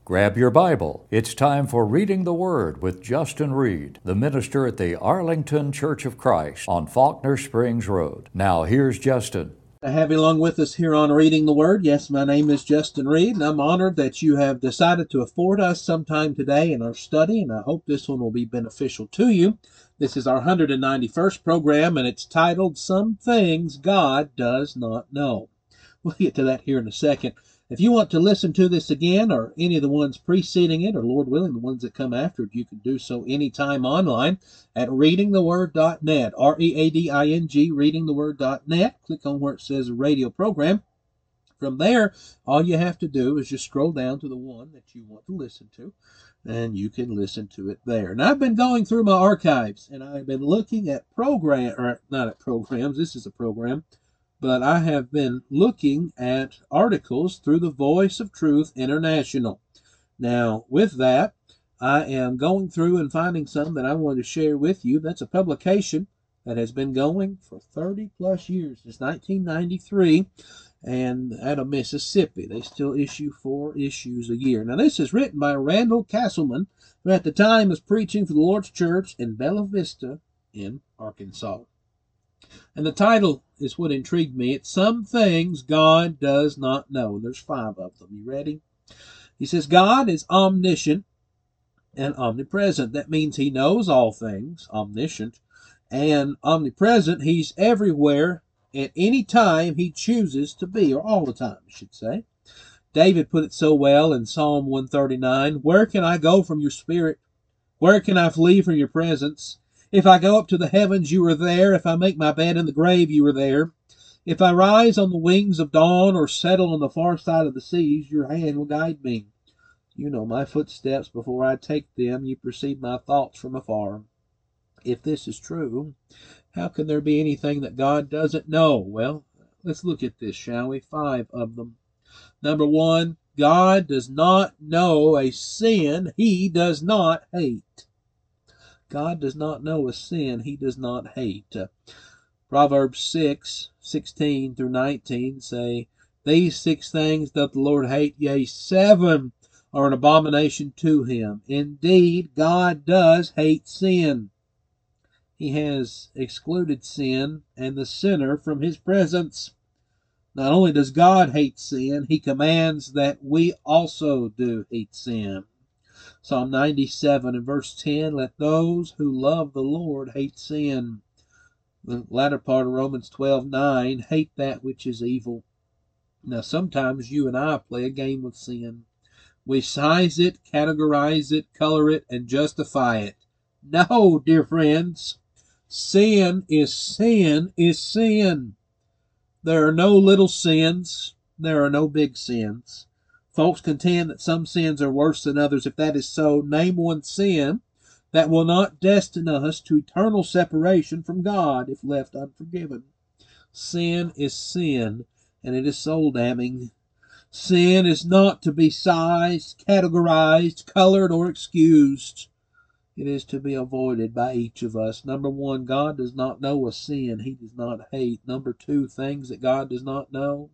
Grab your Bible. It's time for Reading the Word with Justin Reed, the minister at the Arlington Church of Christ on Faulkner Springs Road. Now here's Justin. I have you along with us here on Reading the Word. Yes, my name is Justin Reed, and I'm honored that you have decided to afford us some time today in our study, and I hope this one will be beneficial to you. This is our 191st program, and it's titled, Some Things God Does Not Know. We'll get to that here in a second. If you want to listen to this again, or any of the ones preceding it, or Lord willing, the ones that come after it, you can do so anytime online at readingtheword.net, R-E-A-D-I-N-G, readingtheword.net. Click on where it says radio program. From there, all you have to do is just scroll down to the one that you want to listen to, and you can listen to it there. Now, I've been going through my archives, and I've been looking at this is a program, but I have been looking at articles through the Voice of Truth International. Now, with that, I am going through and finding some that I want to share with you. That's a publication that has been going for 30 plus years, since 1993, and out of Mississippi. They still issue 4 issues a year. Now, this is written by Randall Castleman, who at the time was preaching for the Lord's Church in Bella Vista in Arkansas. And the title is what intrigued me. It's Some Things God Does Not Know. There's 5 of them. You ready? He says, God is omniscient and omnipresent. That means he knows all things, omniscient, and omnipresent. He's everywhere at any time he chooses to be, or all the time, I should say. David put it so well in Psalm 139, Where can I go from your spirit? Where can I flee from your presence? If I go up to the heavens, you are there. If I make my bed in the grave, you are there. If I rise on the wings of dawn or settle on the far side of the seas, your hand will guide me. You know my footsteps before I take them. You perceive my thoughts from afar. If this is true, how can there be anything that God doesn't know? Well, let's look at this, shall we? 5 of them. Number 1, God does not know a sin he does not hate. God does not know a sin he does not hate. Proverbs 6:16 through 19 say, These 6 things doth the Lord hate, yea, 7 are an abomination to him. Indeed, God does hate sin. He has excluded sin and the sinner from his presence. Not only does God hate sin, he commands that we also do hate sin. Psalm 97 and verse 10, Let those who love the Lord hate sin. The latter part of Romans 12:9, Hate that which is evil. Now, sometimes you and I play a game with sin. We size it, categorize it, color it, and justify it. No, dear friends, sin is sin is sin. There are no little sins. There are no big sins. Folks contend that some sins are worse than others. If that is so, name one sin that will not destine us to eternal separation from God if left unforgiven. Sin is sin, and it is soul damning. Sin is not to be sized, categorized, colored, or excused. It is to be avoided by each of us. Number 1, God does not know a sin he does not hate. Number 2, things that God does not know.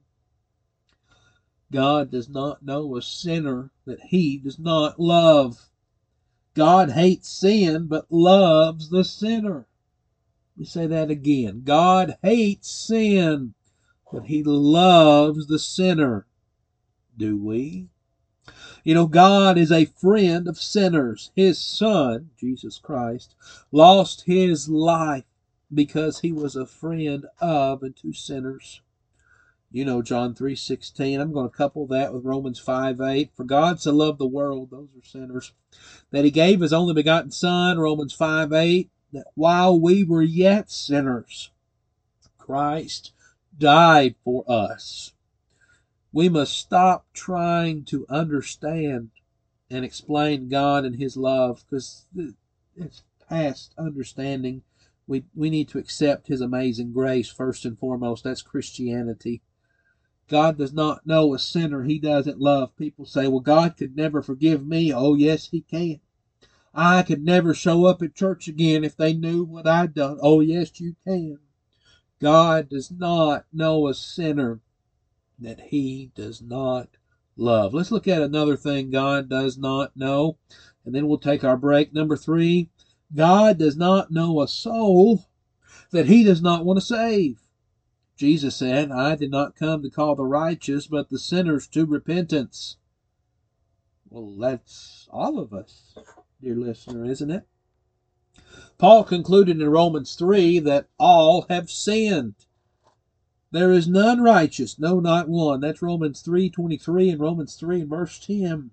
God does not know a sinner that he does not love. God hates sin, but loves the sinner. Let me say that again. God hates sin, but he loves the sinner. Do we? You know, God is a friend of sinners. His Son, Jesus Christ, lost his life because he was a friend of and to sinners. You know John 3:16. I'm going to couple that with Romans 5:8. For God so loved the world, those are sinners, that he gave his only begotten Son, Romans 5:8, that while we were yet sinners, Christ died for us. We must stop trying to understand and explain God and his love, because it's past understanding. We need to accept his amazing grace first and foremost. That's Christianity. God does not know a sinner he doesn't love. People say, well, God could never forgive me. Oh, yes, he can. I could never show up at church again if they knew what I'd done. Oh, yes, you can. God does not know a sinner that he does not love. Let's look at another thing God does not know, and then we'll take our break. Number 3, God does not know a soul that he does not want to save. Jesus said, I did not come to call the righteous, but the sinners to repentance. Well, that's all of us, dear listener, isn't it? Paul concluded in Romans 3 that all have sinned. There is none righteous, no, not one. That's Romans 3:23 and Romans 3 and verse 10.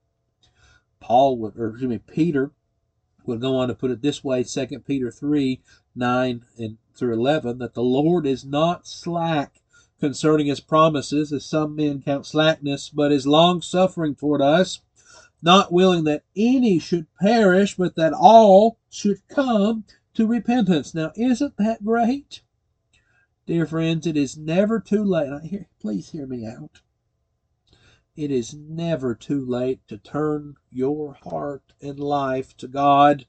Peter would go on to put it this way, 2 Peter 3:9 and through 11, that the Lord is not slack concerning his promises, as some men count slackness, but is long-suffering toward us, not willing that any should perish, but that all should come to repentance. Now, isn't that great? Dear friends, it is never too late. Please hear me out. It is never too late to turn your heart and life to God.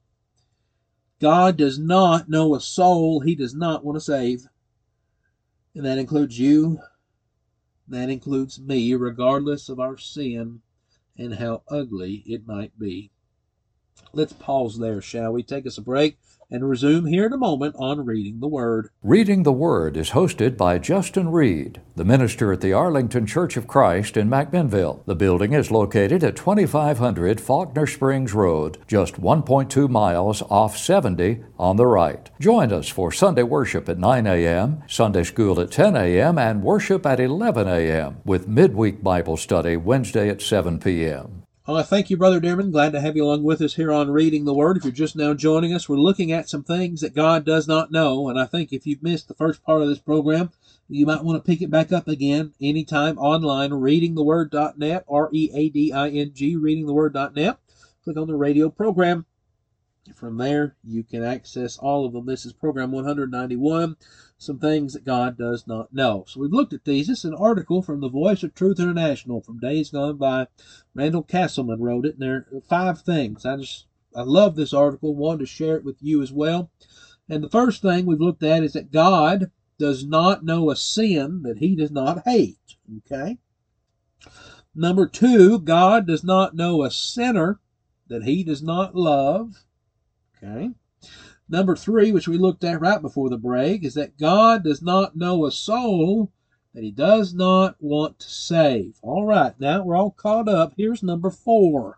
God does not know a soul he does not want to save. And that includes you. That includes me, regardless of our sin and how ugly it might be. Let's pause there, shall we? Take us a break and resume here in a moment on Reading the Word. Reading the Word is hosted by Justin Reed, the minister at the Arlington Church of Christ in McMinnville. The building is located at 2500 Faulkner Springs Road, just 1.2 miles off 70 on the right. Join us for Sunday worship at 9 a.m., Sunday school at 10 a.m., and worship at 11 a.m., with midweek Bible study Wednesday at 7 p.m. Thank you, Brother Dearman. Glad to have you along with us here on Reading the Word. If you're just now joining us, we're looking at some things that God does not know. And I think if you've missed the first part of this program, you might want to pick it back up again anytime online, readingtheword.net, R-E-A-D-I-N-G, readingtheword.net. Click on the radio program. From there, you can access all of them. This is program 191, some things that God does not know. So we've looked at these. This is an article from the Voice of Truth International from days gone by. Randall Castleman wrote it, and there are 5 things. I love this article, wanted to share it with you as well. And the first thing we've looked at is that God does not know a sin that he does not hate. Okay? Number 2, God does not know a sinner that he does not love. Okay. Number 3, which we looked at right before the break, is that God does not know a soul that he does not want to save. All right, now we're all caught up. Here's number 4.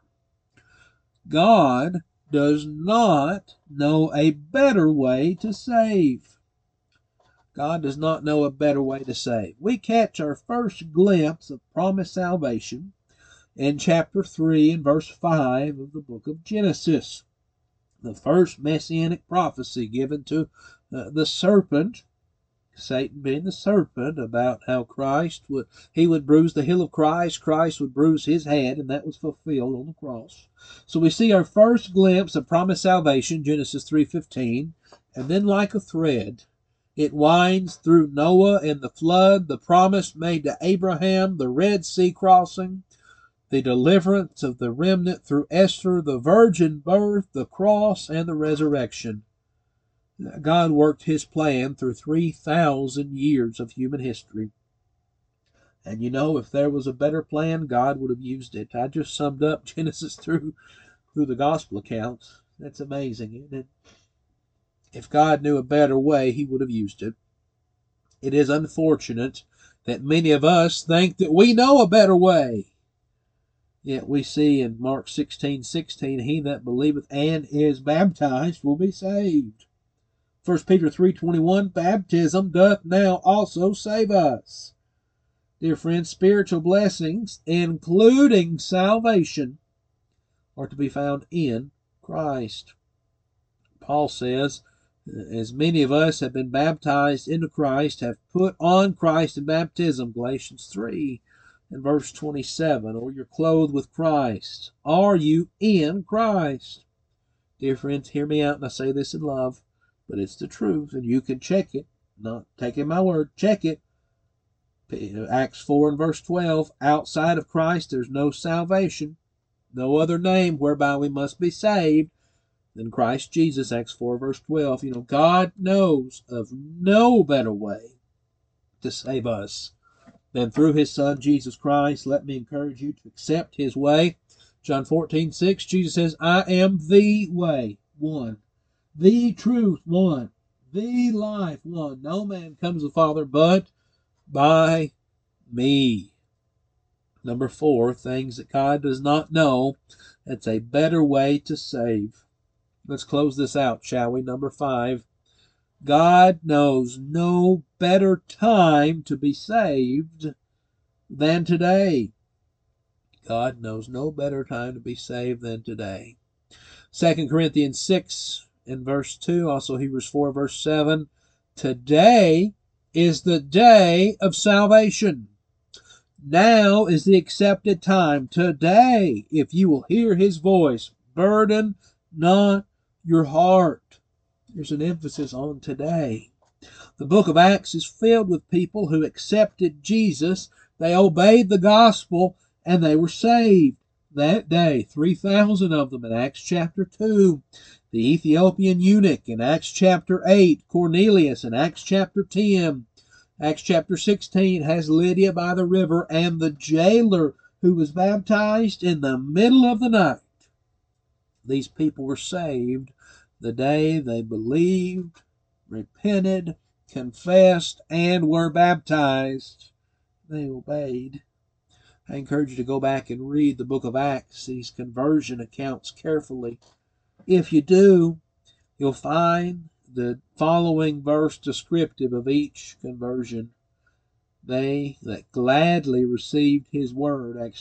God does not know a better way to save. God does not know a better way to save. We catch our first glimpse of promised salvation in chapter 3 and verse 5 of the book of Genesis. The first messianic prophecy given to the serpent, Satan being the serpent, about how Christ would bruise the heel of Christ, Christ would bruise his head, and that was fulfilled on the cross. So we see our first glimpse of promised salvation, Genesis 3:15, and then like a thread, it winds through Noah and the flood, the promise made to Abraham, the Red Sea crossing, the deliverance of the remnant through Esther, the virgin birth, the cross, and the resurrection. God worked his plan through 3,000 years of human history. And you know, if there was a better plan, God would have used it. I just summed up Genesis through the gospel accounts. That's amazing, isn't it? If God knew a better way, he would have used it. It is unfortunate that many of us think that we know a better way. Yet we see in Mark 16:16, he that believeth and is baptized will be saved. 1 Peter 3:21, baptism doth now also save us. Dear friends, spiritual blessings, including salvation, are to be found in Christ. Paul says, as many of us have been baptized into Christ, have put on Christ in baptism, Galatians 3. In verse 27, or you're clothed with Christ. Are you in Christ? Dear friends, hear me out, and I say this in love, but it's the truth, and you can check it. Not taking my word, check it. Acts 4 and verse 12, outside of Christ there's no salvation, no other name whereby we must be saved than Christ Jesus, Acts 4 verse 12. You know, God knows of no better way to save us than through his Son, Jesus Christ. Let me encourage you to accept his way. John 14:6, Jesus says, I am the way, one, the truth, one, the life, one. No man comes to the Father but by me. Number 4, things that God does not know. That's a better way to save. Let's close this out, shall we? Number 5, God knows no better time to be saved than today. God knows no better time to be saved than today. 2 Corinthians 6 and verse 2, also Hebrews 4 verse 7, today is the day of salvation. Now is the accepted time. Today, if you will hear his voice, burden not your heart. There's an emphasis on today. The book of Acts is filled with people who accepted Jesus. They obeyed the gospel and they were saved that day. 3,000 of them in Acts chapter 2. The Ethiopian eunuch in Acts chapter 8. Cornelius in Acts chapter 10. Acts chapter 16 has Lydia by the river and the jailer who was baptized in the middle of the night. These people were saved the day they believed, repented, confessed, and were baptized. They obeyed. I encourage you to go back and read the book of Acts, these conversion accounts carefully. If you do, you'll find the following verse descriptive of each conversion. They that gladly received his word, Acts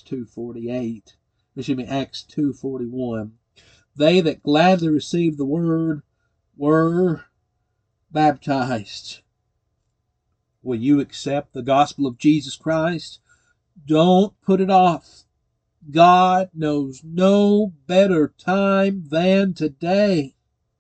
2:41. They that gladly received the word were baptized. Will you accept the gospel of Jesus Christ? Don't put it off. God knows no better time than today.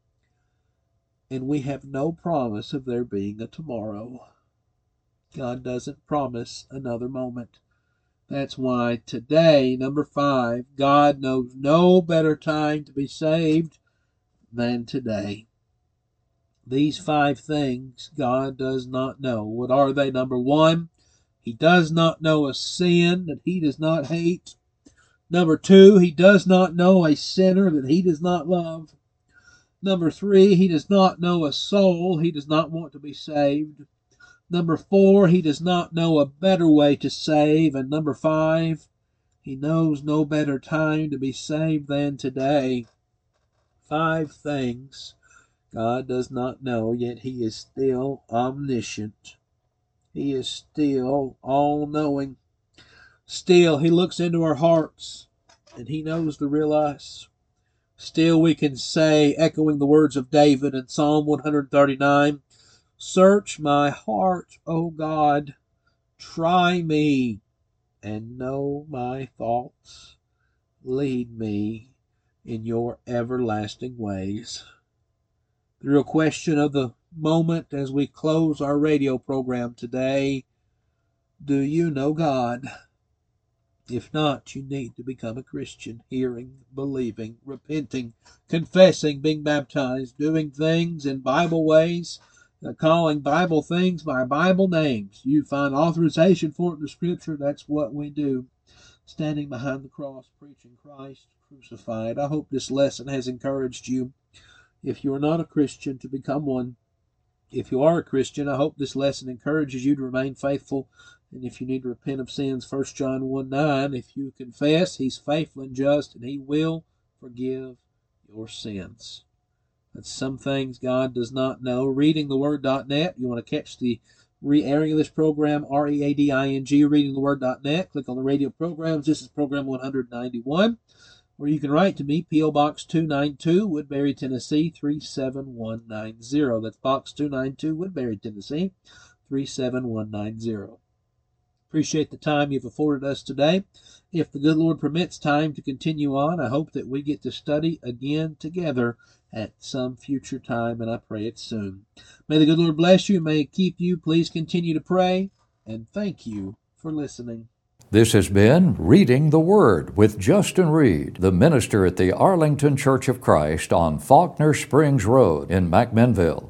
And we have no promise of there being a tomorrow. God doesn't promise another moment. That's why today, number 5, God knows no better time to be saved than today. These 5 things God does not know. What are they? Number 1, he does not know a sin that he does not hate. Number 2, he does not know a sinner that he does not love. Number 3, he does not know a soul he does not want to be saved. Number 4, he does not know a better way to save. And number 5, he knows no better time to be saved than today. 5 things God does not know, yet he is still omniscient. He is still all-knowing. Still, he looks into our hearts, and he knows the real us. Still, we can say, echoing the words of David in Psalm 139, search my heart, O God, try me, and know my thoughts. Lead me in your everlasting ways. The real question of the moment as we close our radio program today, do you know God? If not, you need to become a Christian, hearing, believing, repenting, confessing, being baptized, doing things in Bible ways, calling Bible things by Bible names. You find authorization for it in the Scripture. That's what we do. Standing behind the cross, preaching Christ crucified. I hope this lesson has encouraged you. If you are not a Christian, to become one. If you are a Christian, I hope this lesson encourages you to remain faithful. And if you need to repent of sins, 1 John 1:9, if you confess, he's faithful and just, and he will forgive your sins. That's some things God does not know. ReadingTheWord.net. You want to catch the re-airing of this program, READING, ReadingTheWord.net. Click on the radio programs. This is program 191. Or you can write to me, P.O. Box 292, Woodbury, Tennessee, 37190. That's Box 292, Woodbury, Tennessee, 37190. Appreciate the time you've afforded us today. If the good Lord permits time to continue on, I hope that we get to study again together at some future time, and I pray it's soon. May the good Lord bless you, may He keep you. Please continue to pray, and thank you for listening. This has been Reading the Word with Justin Reed, the minister at the Arlington Church of Christ on Faulkner Springs Road in McMinnville.